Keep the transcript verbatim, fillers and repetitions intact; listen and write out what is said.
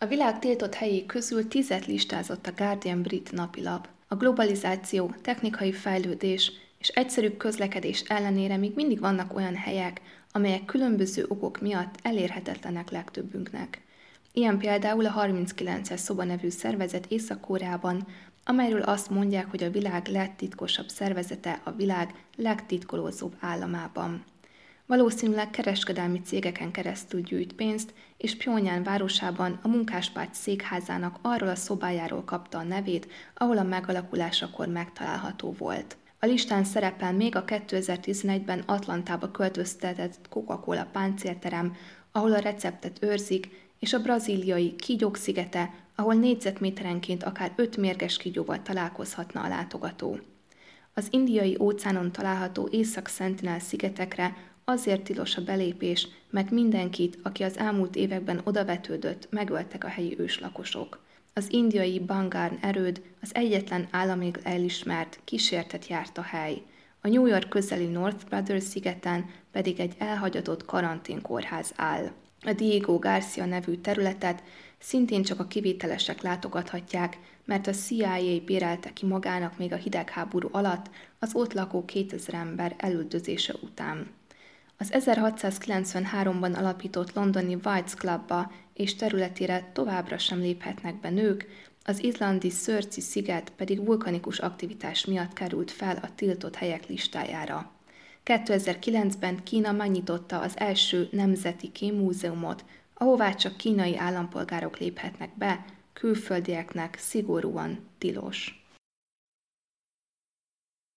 A világ tiltott helyei közül tízet listázott a Guardian brit napilap. A globalizáció, technikai fejlődés és egyszerűbb közlekedés ellenére még mindig vannak olyan helyek, amelyek különböző okok miatt elérhetetlenek legtöbbünknek. Ilyen például a harminckilences szoba nevű szervezet Észak-Koreában, amelyről azt mondják, hogy a világ legtitkosabb szervezete a világ legtitkolózóbb államában. Valószínűleg kereskedelmi cégeken keresztül gyűjt pénzt, és Pjongjang városában a munkáspárt székházának arról a szobájáról kapta a nevét, ahol a megalakulásakor megtalálható volt. A listán szerepel még a kétezer-tizenegyben Atlantába költöztetett Coca-Cola páncélterem, ahol a receptet őrzik, és a brazíliai Kígyók szigete, ahol négyzetméterenként akár öt mérges kígyóval találkozhatna a látogató. Az indiai óceánon található Észak-Sentinel szigetekre azért tilos a belépés, mert mindenkit, aki az elmúlt években odavetődött, megöltek a helyi őslakosok. Az indiai Bangarn erőd az egyetlen államileg elismert kísértet járt a hely. A New York közeli North Brothers szigeten pedig egy elhagyatott karanténkórház áll. A Diego Garcia nevű területet szintén csak a kivételesek látogathatják, mert a C I A bérelte ki magának még a hidegháború alatt az ott lakó kétezer ember elüldözése után. Az ezerhatszázkilencvenháromban alapított londoni Whites Clubba és területére továbbra sem léphetnek be nők, az izlandi Szörci sziget pedig vulkanikus aktivitás miatt került fel a tiltott helyek listájára. kétezer-kilencben Kína megnyitotta az első nemzeti kémmúzeumot, ahová csak kínai állampolgárok léphetnek be, külföldieknek szigorúan tilos.